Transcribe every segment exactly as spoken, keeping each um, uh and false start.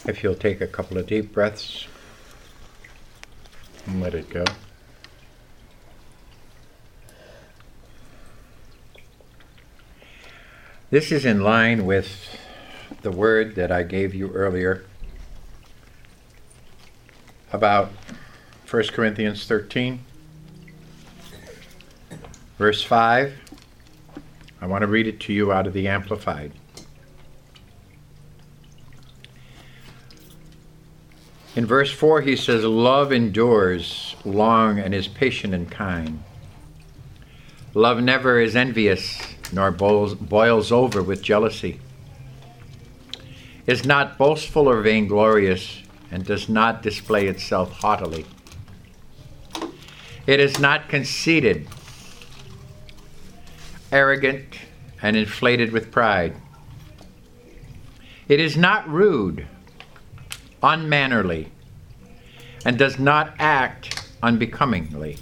If you'll take a couple of deep breaths and let it go. This is in line with the word that I gave you earlier about First Corinthians thirteen, verse five. I want to read it to you out of the Amplified. In verse four, he says, "Love endures long and is patient and kind. Love never is envious, nor boils, boils over with jealousy, is not boastful or vainglorious, and does not display itself haughtily. It is not conceited, arrogant, and inflated with pride. It is not rude, unmannerly, and does not act unbecomingly.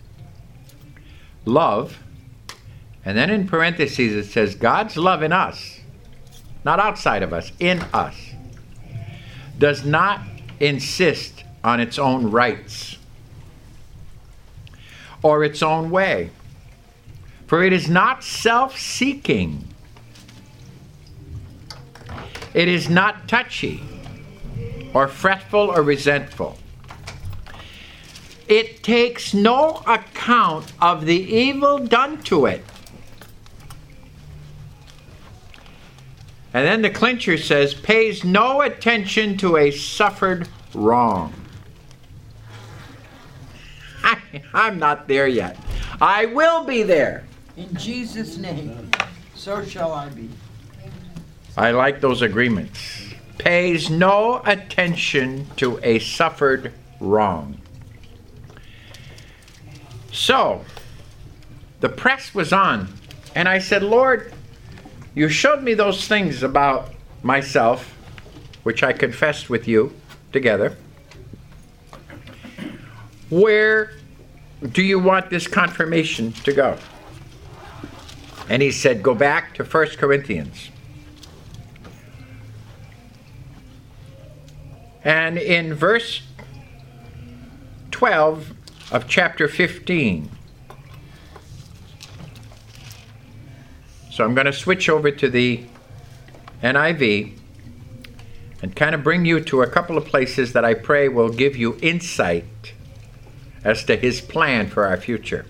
Love," and then in parentheses it says, God's love in us, not outside of us, in us, does not insist on its own rights or its own way, for it is not self-seeking. It is not touchy or fretful or resentful. It takes no account of the evil done to it. And then the clincher says, pays no attention to a suffered wrong. I, I'm not there yet. I will be there. In Jesus' name, so shall I be. I like those agreements. Pays no attention to a suffered wrong. So, the press was on, and I said, Lord, you showed me those things about myself, which I confessed with you together. Where do you want this confirmation to go? And he said, go back to First Corinthians. And in verse twelve of chapter fifteen, so I'm going to switch over to the N I V and kind of bring you to a couple of places that I pray will give you insight as to his plan for our future.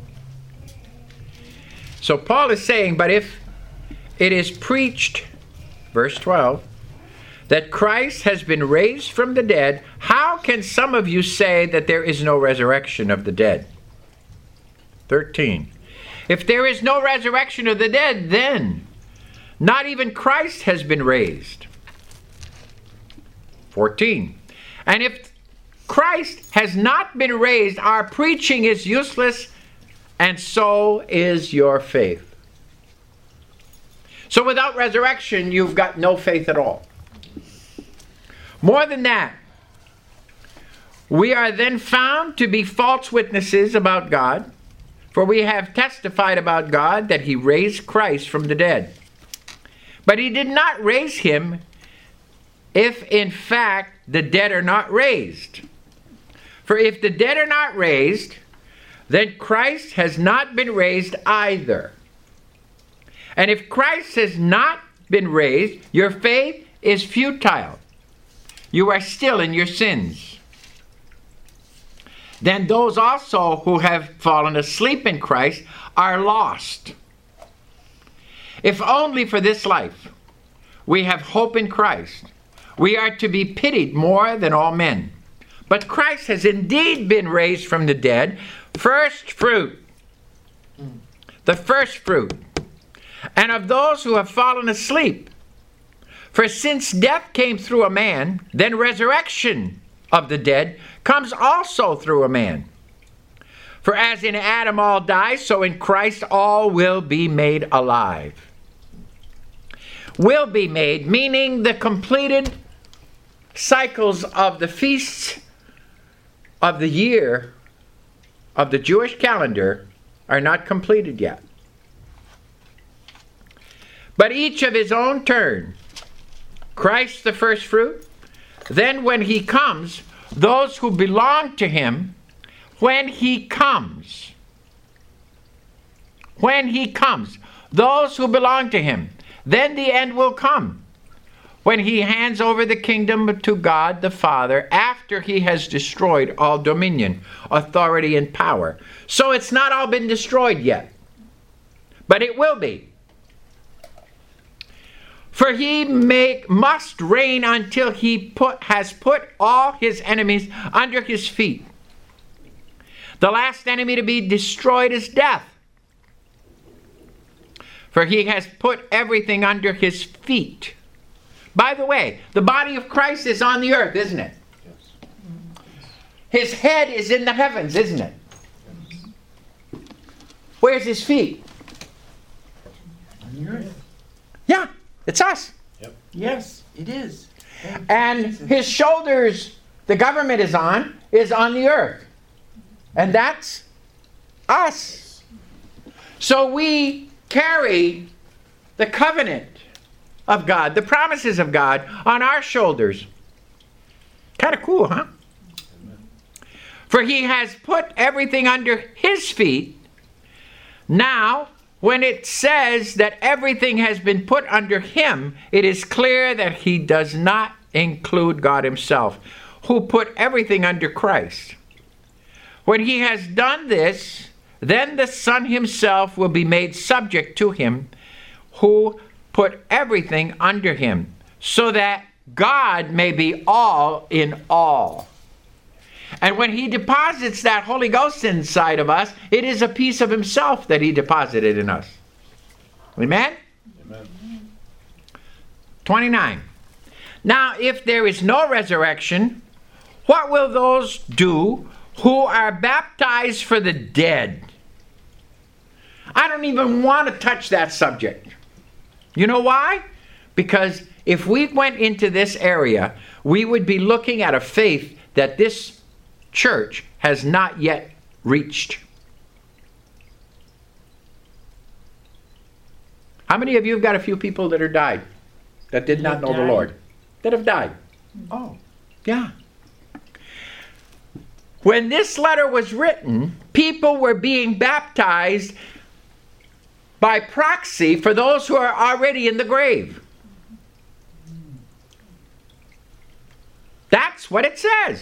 So Paul is saying, but if it is preached, verse twelve, that Christ has been raised from the dead, how can some of you say that there is no resurrection of the dead? thirteen. If there is no resurrection of the dead, then not even Christ has been raised. fourteen. And if Christ has not been raised, our preaching is useless, and so is your faith. So without resurrection, you've got no faith at all. More than that, we are then found to be false witnesses about God, for we have testified about God that he raised Christ from the dead. But he did not raise him if in fact the dead are not raised. For if the dead are not raised, then Christ has not been raised either. And if Christ has not been raised, your faith is futile. You are still in your sins. Then those also who have fallen asleep in Christ are lost. If only for this life we have hope in Christ, we are to be pitied more than all men. But Christ has indeed been raised from the dead, first fruit, the first fruit, and of those who have fallen asleep. For since death came through a man, then resurrection of the dead comes also through a man. For as in Adam all die, so in Christ all will be made alive. Will be made, meaning the completed cycles of the feasts of the year of the Jewish calendar are not completed yet. But each of his own turn. Christ the first fruit, then when he comes, those who belong to him, when he comes, when he comes, those who belong to him, then the end will come, when he hands over the kingdom to God the Father after he has destroyed all dominion, authority, and power. So it's not all been destroyed yet, but it will be. For he make, must reign until he put, has put all his enemies under his feet. The last enemy to be destroyed is death. For he has put everything under his feet. By the way, the body of Christ is on the earth, isn't it? Yes. His head is in the heavens, isn't it? Yes. Where's his feet? On the earth. Yeah. It's us. Yep. Yes, it is. And his shoulders, the government is on, is on the earth. And that's us. So we carry the covenant of God, the promises of God on our shoulders. Kind of cool, huh? Amen. For he has put everything under his feet. Now, when it says that everything has been put under him, it is clear that he does not include God himself, who put everything under Christ. When he has done this, then the Son himself will be made subject to him, who put everything under him, so that God may be all in all. And when he deposits that Holy Ghost inside of us, it is a piece of himself that he deposited in us. Amen? Amen. twenty-nine. Now, if there is no resurrection, what will those do who are baptized for the dead? I don't even want to touch that subject. You know why? Because if we went into this area, we would be looking at a faith that this church has not yet reached. How many of you have got a few people that are died, that did not know the Lord, that have died? Oh, yeah. When this letter was written, people were being baptized by proxy for those who are already in the grave. That's what it says.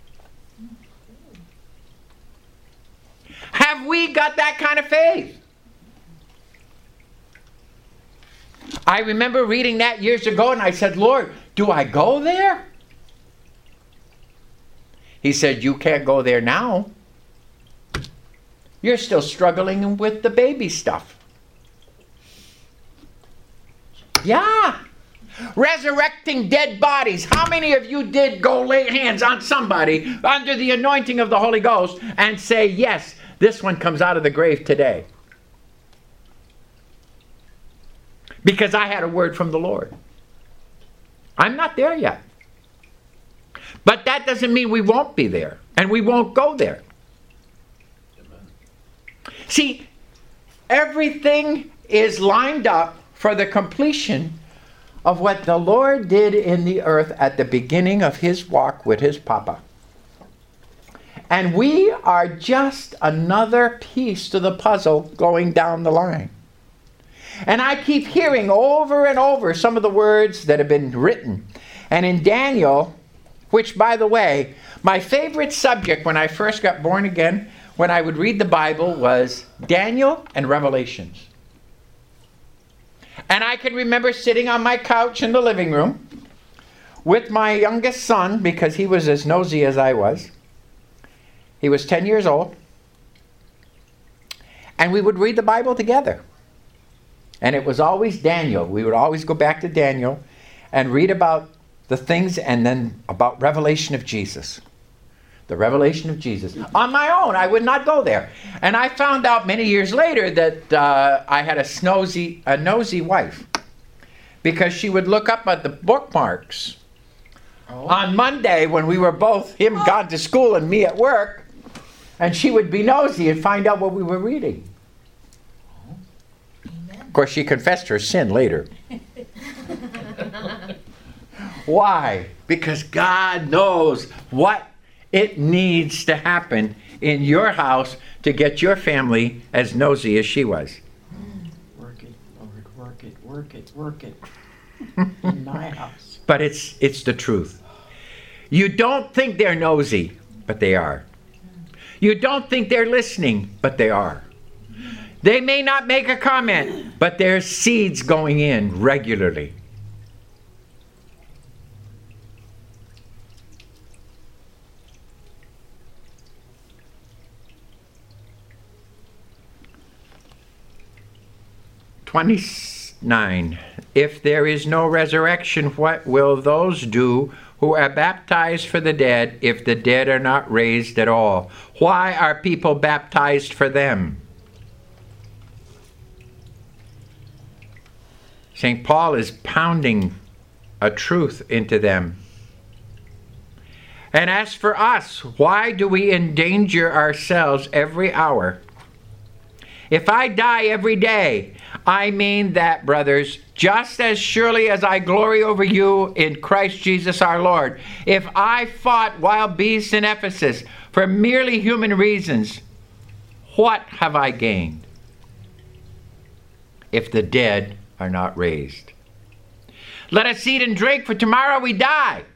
Have we got that kind of faith? I remember reading that years ago and I said, Lord, do I go there? He said, you can't go there now. You're still struggling with the baby stuff. Yeah. Resurrecting dead bodies. How many of you did go lay hands on somebody under the anointing of the Holy Ghost and say, yes, this one comes out of the grave today? Because I had a word from the Lord. I'm not there yet. But that doesn't mean we won't be there. And we won't go there. Amen. See, everything is lined up for the completion of what the Lord did in the earth at the beginning of his walk with his Papa. And we are just another piece to the puzzle going down the line. And I keep hearing over and over some of the words that have been written. And in Daniel, which, by the way, my favorite subject when I first got born again, when I would read the Bible, was Daniel and Revelations. And I can remember sitting on my couch in the living room with my youngest son, because he was as nosy as I was. He was ten years old. And we would read the Bible together. And it was always Daniel. We would always go back to Daniel and read about the things, and then about revelation of Jesus. The revelation of Jesus. On my own, I would not go there. And I found out many years later that uh, I had a snosy, a nosy wife. Because she would look up at the bookmarks oh. on Monday when we were both, him gone to school and me at work. And she would be nosy and find out what we were reading. Of course, she confessed her sin later. Why? Because God knows what it needs to happen in your house to get your family as nosy as she was. Work it, Lord, work it, work it, work it. In my house. But it's it's the truth. You don't think they're nosy, but they are. You don't think they're listening, but they are. They may not make a comment, but there's seeds going in regularly. twenty-nine. If there is no resurrection, what will those do who are baptized for the dead if the dead are not raised at all? Why are people baptized for them? Saint Paul is pounding a truth into them. And as for us, why do we endanger ourselves every hour? If I die every day, I mean that, brothers, just as surely as I glory over you in Christ Jesus our Lord. If I fought wild beasts in Ephesus for merely human reasons, what have I gained if the dead are not raised? Let us eat and drink, for tomorrow we die.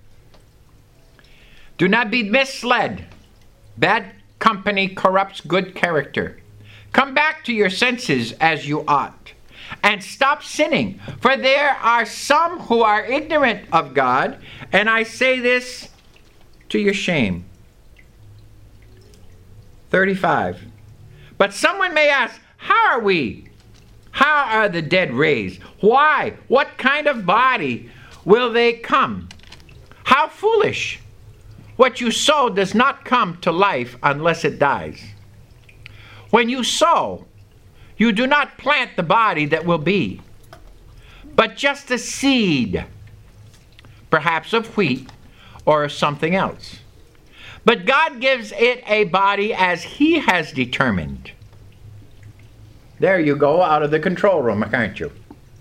Do not be misled. Bad company corrupts good character. Come back to your senses as you ought, and stop sinning, for there are some who are ignorant of God, and I say this to your shame. thirty-five. But someone may ask, how are we? How are the dead raised? Why? What kind of body will they come? How foolish! What you sow does not come to life unless it dies. When you sow, you do not plant the body that will be, but just a seed, perhaps of wheat or something else. But God gives it a body as He has determined. There you go, out of the control room, can't you?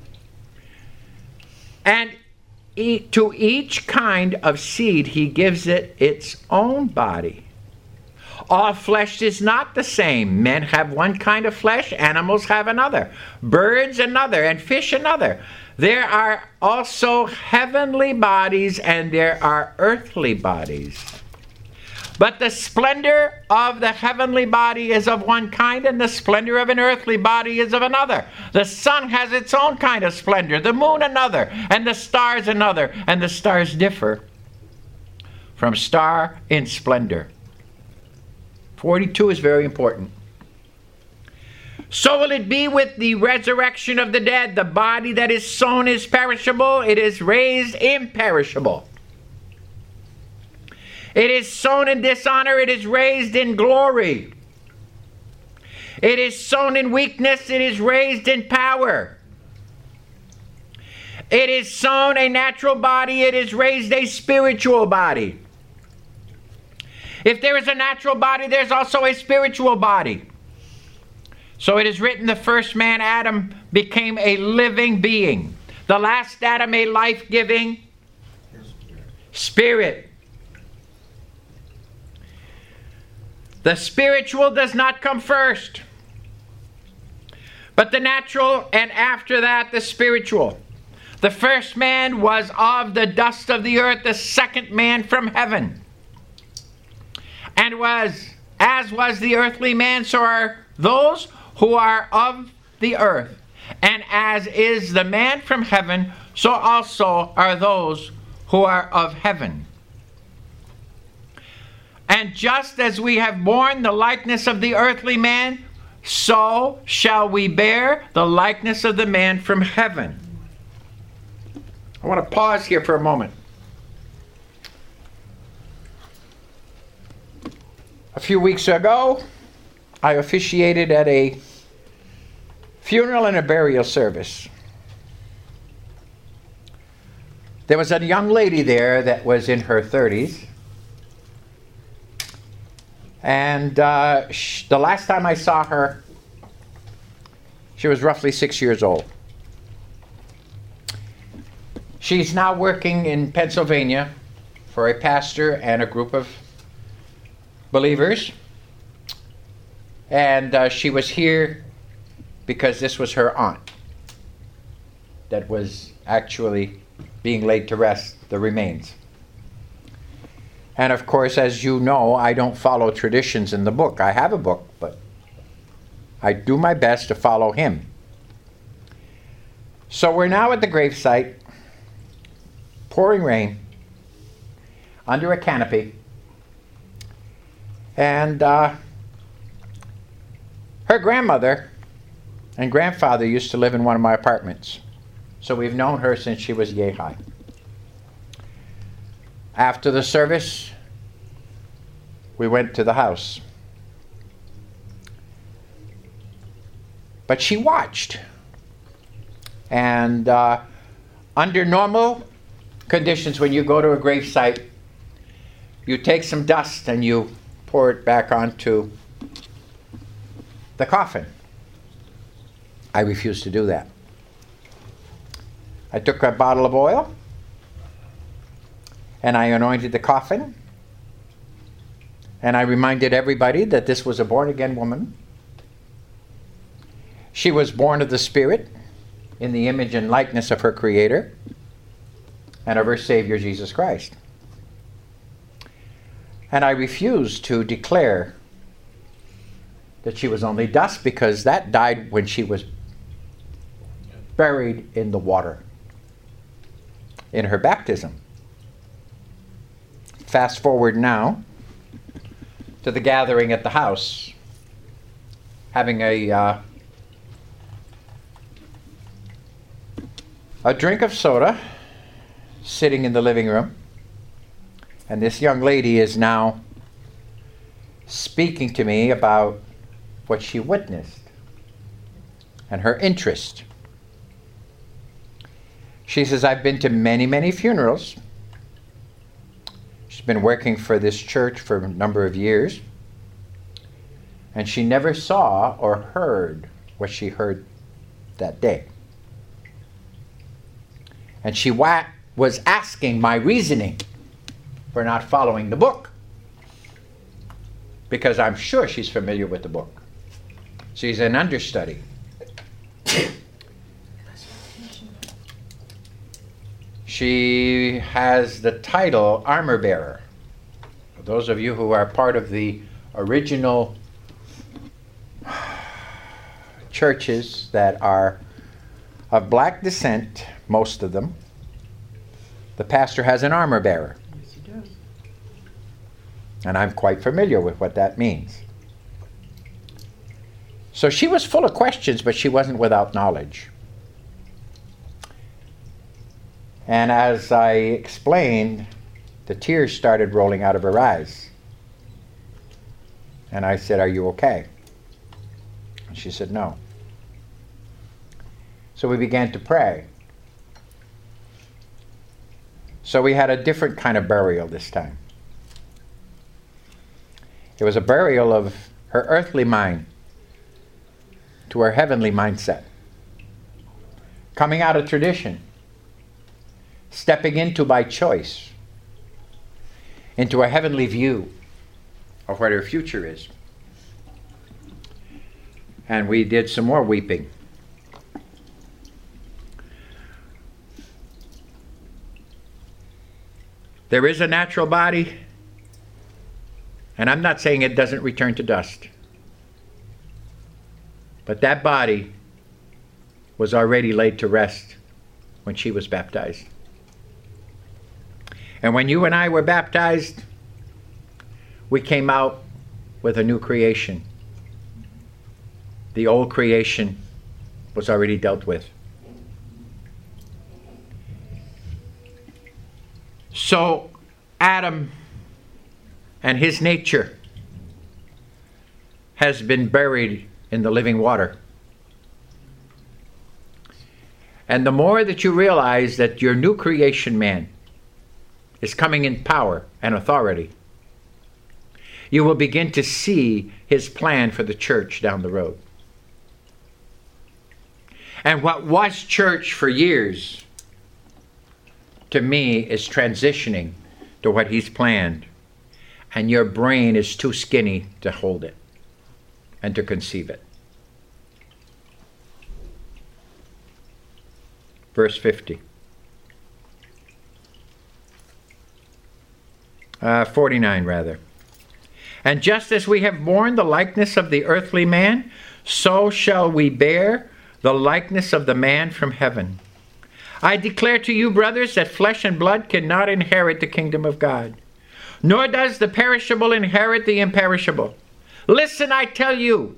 And to each kind of seed He gives it its own body. All flesh is not the same. Men have one kind of flesh, animals have another, birds another, and fish another. There are also heavenly bodies and there are earthly bodies. But the splendor of the heavenly body is of one kind, and the splendor of an earthly body is of another. The sun has its own kind of splendor, the moon another, and the stars another, and the stars differ from star in splendor. forty-two is very important. So will it be with the resurrection of the dead. The body that is sown is perishable, it is raised imperishable. It is sown in dishonor, it is raised in glory. It is sown in weakness, it is raised in power. It is sown a natural body, it is raised a spiritual body. If there is a natural body, there's also a spiritual body. So it is written, the first man, Adam, became a living being. The last Adam, a life-giving spirit. The spiritual does not come first, but the natural, and after that the spiritual. The first man was of the dust of the earth, the second man from heaven. And was, as was the earthly man, so are those who are of the earth. And as is the man from heaven, so also are those who are of heaven. And just as we have borne the likeness of the earthly man, so shall we bear the likeness of the man from heaven. I want to pause here for a moment. A few weeks ago, I officiated at a funeral and a burial service. There was a young lady there that was in her thirties. And uh, she, the last time I saw her, she was roughly six years old. She's now working in Pennsylvania for a pastor and a group of believers. And uh, she was here because this was her aunt that was actually being laid to rest, the remains. And of course, as you know, I don't follow traditions in the book. I have a book, but I do my best to follow him. So we're now at the gravesite, pouring rain, under a canopy, and uh, her grandmother and grandfather used to live in one of my apartments. So we've known her since she was yay high. After the service, we went to the house. But she watched. And uh, under normal conditions, when you go to a gravesite, you take some dust and you pour it back onto the coffin. I refused to do that. I took a bottle of oil and I anointed the coffin, and I reminded everybody that this was a born-again woman. She was born of the Spirit in the image and likeness of her Creator and of her Savior, Jesus Christ. And I refused to declare that she was only dust, because that died when she was buried in the water in her baptism. Fast forward now to the gathering at the house, having a uh, a drink of soda, sitting in the living room, and this young lady is now speaking to me about what she witnessed and her interest. She says, I've been to many, many funerals. She's been working for this church for a number of years, and she never saw or heard what she heard that day. And she wa- was asking my reasoning for not following the book, because I'm sure she's familiar with the book. She's an understudy. She has the title Armor Bearer. For those of you who are part of the original churches that are of black descent, most of them, the pastor has an armor bearer. Yes, he does. And I'm quite familiar with what that means. So she was full of questions, but she wasn't without knowledge. And as I explained, the tears started rolling out of her eyes. And I said, are you okay? And she said, no. So we began to pray. So we had a different kind of burial this time. It was a burial of her earthly mind to her heavenly mindset. Coming out of tradition. Stepping into, by choice, into a heavenly view of what her future is. And we did some more weeping. There is a natural body, and I'm not saying it doesn't return to dust. But that body was already laid to rest when she was baptized. And when you and I were baptized, we came out with a new creation. The old creation was already dealt with. So Adam and his nature has been buried in the living water. And the more that you realize that your new creation man is coming in power and authority, you will begin to see his plan for the church down the road. And what was church for years to me, is transitioning to what he's planned. And your brain is too skinny to hold it and to conceive it. Verse fifty. Uh, forty-nine, rather. And just as we have borne the likeness of the earthly man, so shall we bear the likeness of the man from heaven. I declare to you, brothers, that flesh and blood cannot inherit the kingdom of God, nor does the perishable inherit the imperishable. Listen, I tell you,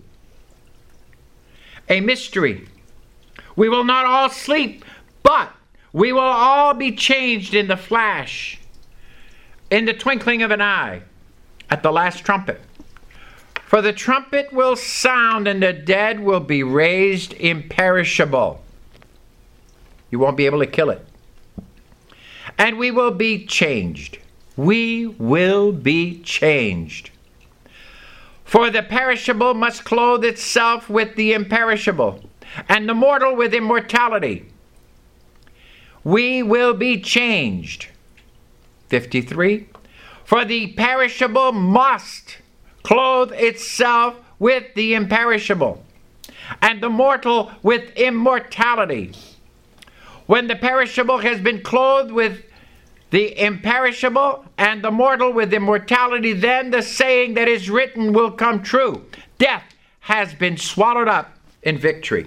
a mystery. We will not all sleep, but we will all be changed in the flash, in the twinkling of an eye, at the last trumpet. For the trumpet will sound, and the dead will be raised imperishable. You won't be able to kill it. And we will be changed. We will be changed. For the perishable must clothe itself with the imperishable, and the mortal with immortality. We will be changed. fifty-three. For the perishable must clothe itself with the imperishable, and the mortal with immortality. When the perishable has been clothed with the imperishable, and the mortal with immortality, then the saying that is written will come true. Death has been swallowed up in victory.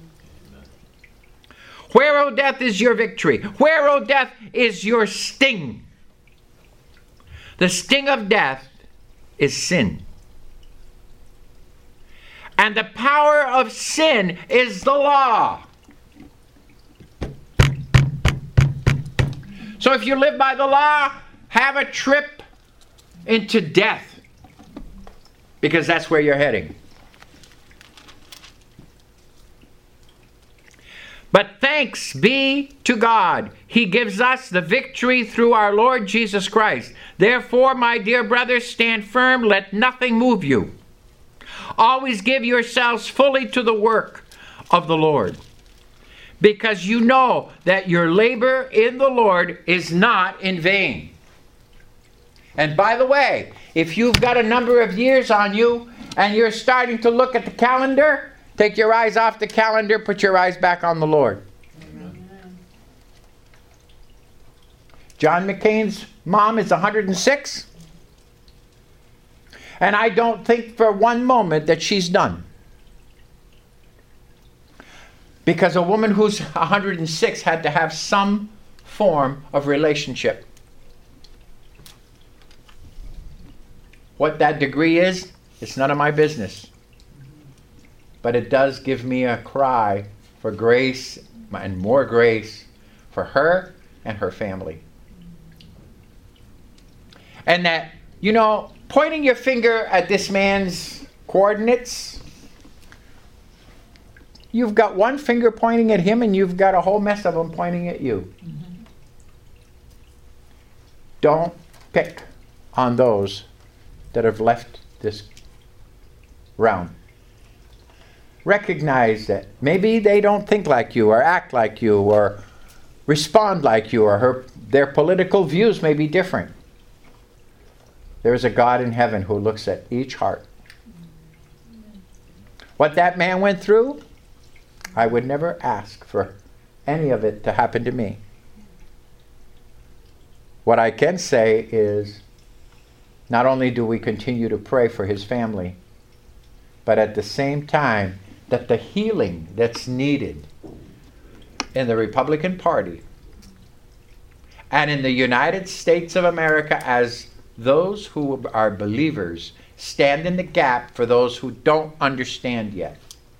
Where, O death, is your victory? Where, O death, is your sting? The sting of death is sin. And the power of sin is the law. So if you live by the law, have a trip into death, because that's where you're heading. But thanks be to God, He gives us the victory through our Lord Jesus Christ. Therefore, my dear brothers, stand firm, let nothing move you. Always give yourselves fully to the work of the Lord, because you know that your labor in the Lord is not in vain. And by the way, if you've got a number of years on you and you're starting to look at the calendar, take your eyes off the calendar, put your eyes back on the Lord. Amen. John McCain's mom is one hundred six. And I don't think for one moment that she's done. Because a woman who's one hundred six had to have some form of relationship. What that degree is, it's none of my business. But it does give me a cry for grace and more grace for her and her family. And that, you know, pointing your finger at this man's coordinates, you've got one finger pointing at him and you've got a whole mess of them pointing at you. Mm-hmm. Don't pick on those that have left this realm. Recognize that maybe they don't think like you or act like you or respond like you, or her, their political views may be different. There is a God in heaven who looks at each heart. What that man went through, I would never ask for any of it to happen to me. What I can say is, not only do we continue to pray for his family, but at the same time, that the healing that's needed in the Republican Party and in the United States of America, as those who are believers stand in the gap for those who don't understand yet.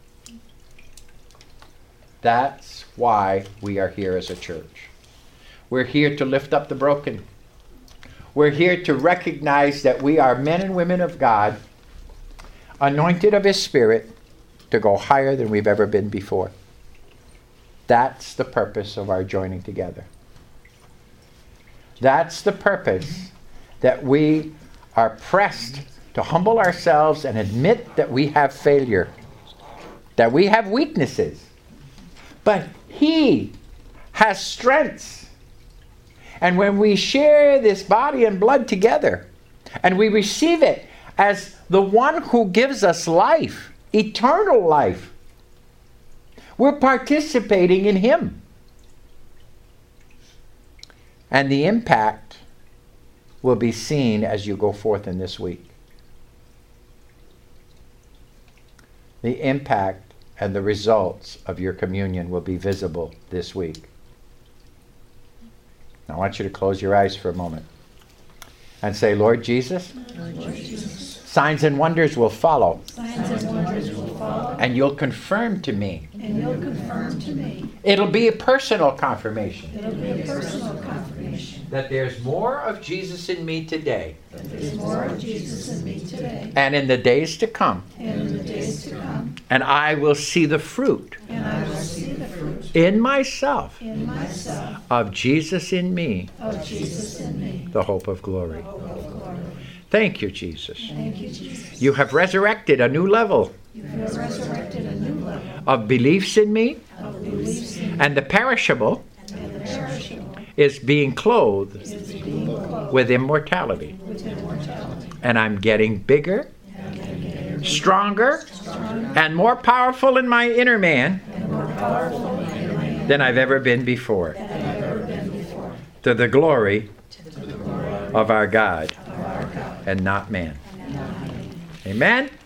That's why we are here as a church. We're here to lift up the broken. We're here to recognize that we are men and women of God, anointed of His Spirit, to go higher than we've ever been before. That's the purpose of our joining together. That's the purpose that we are pressed to humble ourselves and admit that we have failure, that we have weaknesses. But He has strengths. And when we share this body and blood together, and we receive it as the one who gives us life, eternal life, we're participating in him. And the impact will be seen as you go forth in this week. The impact and the results of your communion will be visible this week. I want you to close your eyes for a moment and say, Lord Jesus, Lord Jesus, signs and wonders will follow, signs and wonders will follow, and you'll confirm to me. and you'll confirm to me. It'll be a personal confirmation It'll be a personal confirmation that there's more of Jesus in me today that there's more of Jesus in me today and in the days to come, and in the days to come, and I will see the fruit and I will see the fruit in myself in myself of Jesus in me, of Jesus in me. the hope of glory. Hope of glory. Thank you, Jesus. Thank you, Jesus. You have resurrected a new level You have resurrected a new level of beliefs in me, of beliefs in and the perishable and the perishable is being clothed is being clothed with immortality. with immortality. And I'm getting bigger, And getting stronger, and more powerful in my inner man more powerful in my hand than I've ever been before. than I've ever been before. To the glory To the glory of our God of our God. and not man. And not me. Amen?